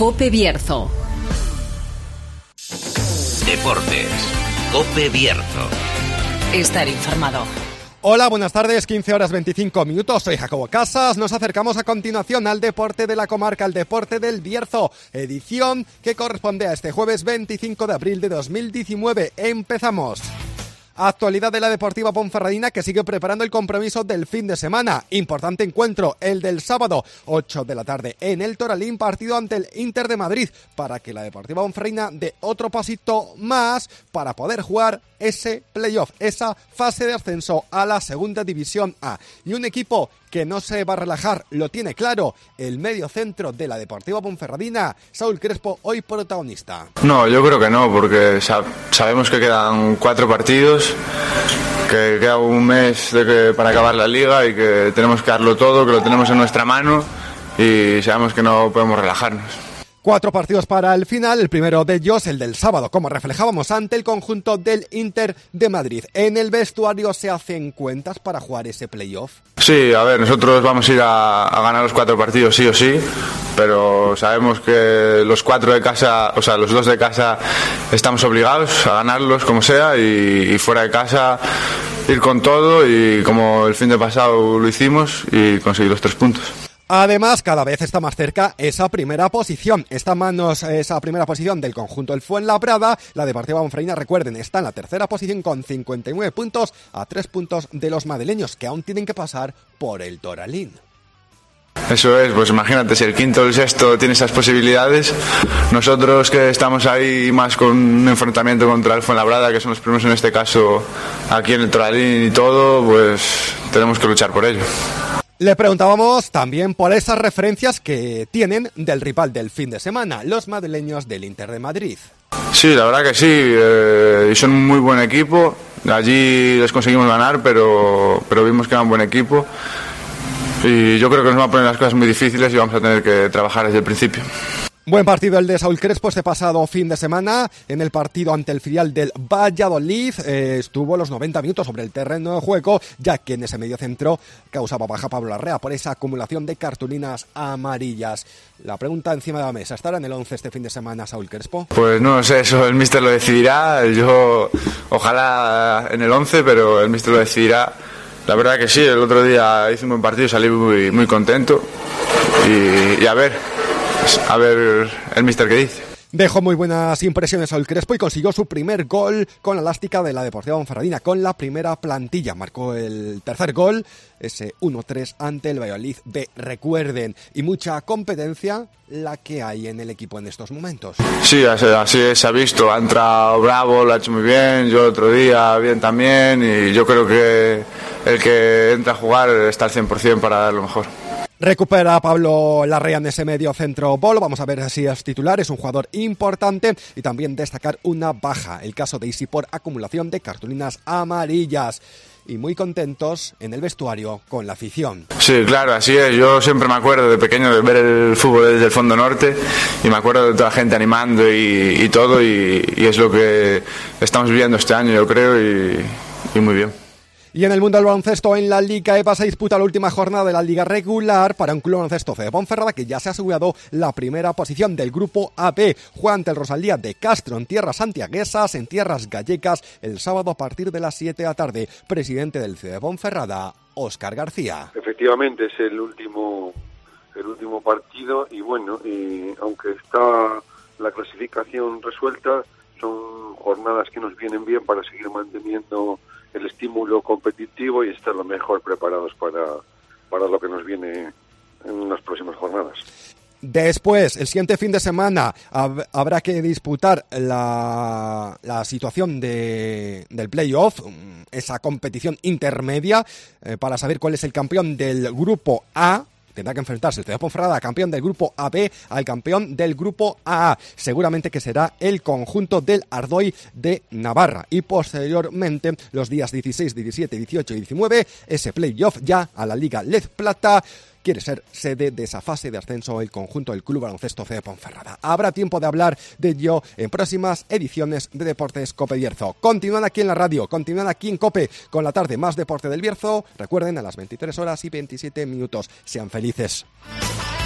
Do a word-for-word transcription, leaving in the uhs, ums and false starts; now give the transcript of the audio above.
COPE Bierzo. Deportes. COPE Bierzo. Estar informado. Hola, buenas tardes, quince horas veinticinco minutos, soy Jacobo Casas, nos acercamos a continuación al deporte de la comarca, al deporte del Bierzo, edición que corresponde a este jueves veinticinco de abril de dos mil diecinueve. Empezamos. Actualidad de la Deportiva Ponferradina, que sigue preparando el compromiso del fin de semana. Importante encuentro, el del sábado, ocho de la tarde, en el Toralín, partido ante el Inter de Madrid, para que la Deportiva Ponferradina dé otro pasito más para poder jugar ese playoff, esa fase de ascenso a la Segunda División A. Y un equipo que no se va a relajar, lo tiene claro, el medio centro de la Deportiva Ponferradina, Saúl Crespo, hoy protagonista. No, yo creo que no, porque sab- sabemos que quedan cuatro partidos, que queda un mes de que, para acabar la liga y que tenemos que darlo todo, que lo tenemos en nuestra mano y sabemos que no podemos relajarnos. Cuatro partidos para el final, el primero de ellos, el del sábado, como reflejábamos, ante el conjunto del Inter de Madrid. ¿En el vestuario se hacen cuentas para jugar ese playoff? Sí, a ver, nosotros vamos a ir a, a ganar los cuatro partidos sí o sí, pero sabemos que los cuatro de casa, o sea, los dos de casa, estamos obligados a ganarlos como sea y, y fuera de casa ir con todo y como el fin de pasado lo hicimos y conseguir los tres puntos. Además, cada vez está más cerca esa primera posición. Está en manos esa primera posición del conjunto del Fuenlabrada. La Deportiva Ponferradina, recuerden, está en la tercera posición con cincuenta y nueve puntos, a tres puntos de los madrileños, que aún tienen que pasar por el Toralín. Eso es, pues imagínate, si el quinto o el sexto tiene esas posibilidades, nosotros que estamos ahí más con un enfrentamiento contra el Fuenlabrada, que son los primeros en este caso aquí en el Toralín y todo, pues tenemos que luchar por ello. Le preguntábamos también por esas referencias que tienen del rival del fin de semana, los madrileños del Inter de Madrid. Sí, la verdad que sí, eh, son un muy buen equipo, allí les conseguimos ganar, pero, pero vimos que era un buen equipo y yo creo que nos van a poner las cosas muy difíciles y vamos a tener que trabajar desde el principio. Buen partido el de Saúl Crespo este pasado fin de semana. En el partido ante el filial del Valladolid eh, estuvo los noventa minutos sobre el terreno de juego, ya que en ese medio centro causaba baja Pablo Larrea por esa acumulación de cartulinas amarillas. La pregunta encima de la mesa, ¿estará en el once este fin de semana Saúl Crespo? Pues no sé, eso el míster lo decidirá. Yo ojalá en el once, pero el míster lo decidirá. La verdad que sí, el otro día hice un buen partido, salí muy, muy contento y, y a ver... A ver el míster qué dice. Dejó muy buenas impresiones Saúl Crespo y consiguió su primer gol con la elástica de la Deportiva Ponferradina, con la primera plantilla. Marcó el tercer gol, ese uno tres ante el Valladolid B. Recuerden, y mucha competencia la que hay en el equipo en estos momentos. Sí, así, así se ha visto. Ha entrado Bravo, lo ha hecho muy bien, yo otro día bien también, y yo creo que el que entra a jugar está al cien por ciento para dar lo mejor. Recupera a Pablo Larrea en ese medio centro bolo. Vamos a ver si es titular, es un jugador importante. Y también destacar una baja, el caso de Isi por acumulación de cartulinas amarillas. Y muy contentos en el vestuario con la afición. Sí, claro, así es. Yo siempre me acuerdo de pequeño de ver el fútbol desde el fondo norte y me acuerdo de toda la gente animando y, y todo y, y es lo que estamos viviendo este año, yo creo, y, y muy bien. Y en el mundo del baloncesto, en la Liga E P A se disputa la última jornada de la Liga regular para un club baloncesto C de Ponferrada que ya se ha asegurado la primera posición del grupo A B. Juega ante el Rosalía de Castro en tierras santiaguesas, en tierras gallecas, el sábado a partir de las siete de la tarde. Presidente del C de Ponferrada, Óscar García. Efectivamente es el último, el último partido y bueno, y aunque está la clasificación resuelta, son jornadas que nos vienen bien para seguir manteniendo el estímulo competitivo y estar lo mejor preparados para, para lo que nos viene en las próximas jornadas. Después, el siguiente fin de semana, hab- habrá que disputar la, la situación de, del playoff, esa competición intermedia, eh, para saber cuál es el campeón del grupo A. Tendrá que enfrentarse el C de Ponferrada, campeón del grupo A B, al campeón del grupo A A. Seguramente que será el conjunto del Ardoy de Navarra. Y posteriormente, los días dieciséis, diecisiete, dieciocho y diecinueve, ese playoff ya a la Liga Lez Plata. Quiere ser sede de esa fase de ascenso el conjunto del Club Baloncesto C de Ponferrada. Habrá tiempo de hablar de ello en próximas ediciones de Deportes COPE Bierzo. Continúan aquí en la radio, continúan aquí en COPE con la tarde más deporte del Bierzo. Recuerden, a las veintitrés horas y veintisiete minutos. Sean felices.